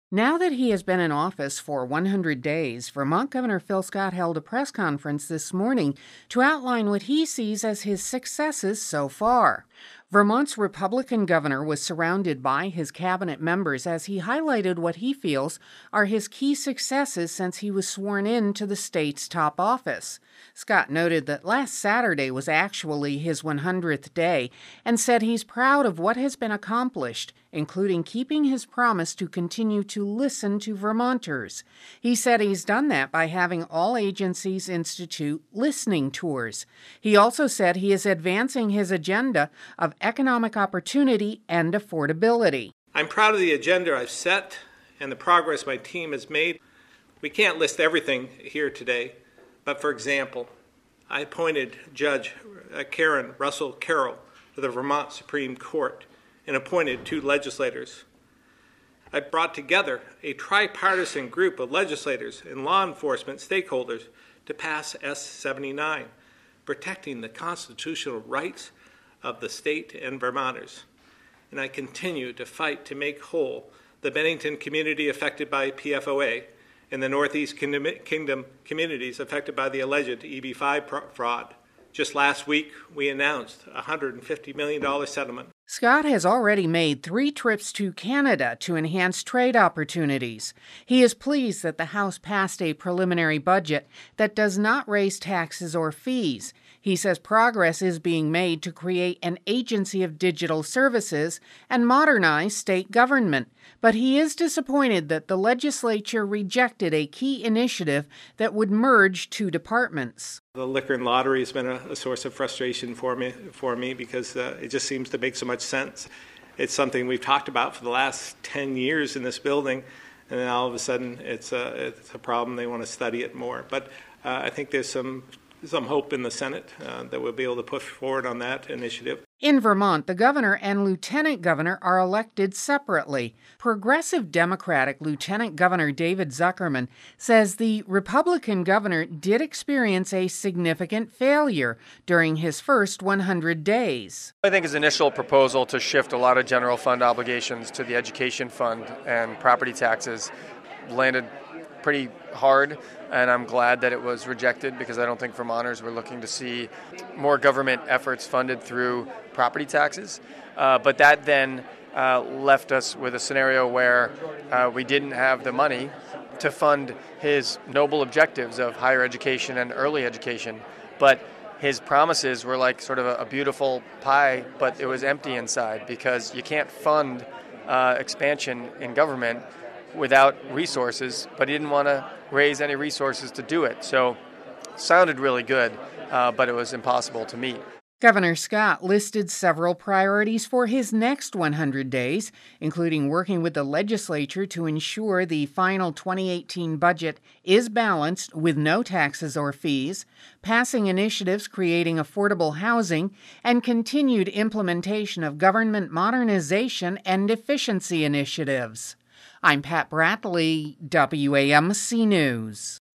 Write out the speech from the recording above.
Now that he has been in office for 100 days, Vermont Governor Phil Scott held a press conference this morning to outline what he sees as his successes so far. Vermont's Republican governor was surrounded by his cabinet members as he highlighted what he feels are his key successes since he was sworn in to the state's top office. Scott noted that last Saturday was actually his 100th day and said he's proud of what has been accomplished, including keeping his promise to continue to listen to Vermonters. He said he's done that by having all agencies institute listening tours. He also said he is advancing his agenda of economic opportunity and affordability. I'm proud of the agenda I've set and the progress my team has made. We can't list everything here today, but for example, I appointed Judge Karen Russell Carroll to the Vermont Supreme Court and appointed 2 legislators. I brought together a tripartisan group of legislators and law enforcement stakeholders to pass S-79, protecting the constitutional rights of the state and Vermonters. And I continue to fight to make whole the Bennington community affected by PFOA and the Northeast Kingdom communities affected by the alleged EB-5 fraud. Just last week, we announced a $150 million settlement. Scott has already made 3 trips to Canada to enhance trade opportunities. He is pleased that the House passed a preliminary budget that does not raise taxes or fees. He says progress is being made to create an agency of digital services and modernize state government. But he is disappointed that the legislature rejected a key initiative that would merge 2 departments. The liquor and lottery has been a source of frustration for me because it just seems to make so much sense. It's something we've talked about for the last 10 years in this building, and then all of a sudden it's a problem. They want to study it more. But I think there's some hope in the Senate that we'll be able to push forward on that initiative. In Vermont, the governor and lieutenant governor are elected separately. Progressive Democratic Lieutenant Governor David Zuckerman says the Republican governor did experience a significant failure during his first 100 days. I think his initial proposal to shift a lot of general fund obligations to the education fund and property taxes landed pretty hard, and I'm glad that it was rejected because I don't think Vermonters were looking to see more government efforts funded through property taxes. But that then left us with a scenario where we didn't have the money to fund his noble objectives of higher education and early education. But his promises were like sort of a beautiful pie, but it was empty inside because you can't fund expansion in government without resources, but he didn't want to raise any resources to do it. So it sounded really good, but it was impossible to meet. Governor Scott listed several priorities for his next 100 days, including working with the legislature to ensure the final 2018 budget is balanced with no taxes or fees, passing initiatives creating affordable housing, and continued implementation of government modernization and efficiency initiatives. I'm Pat Bradley, WAMC News.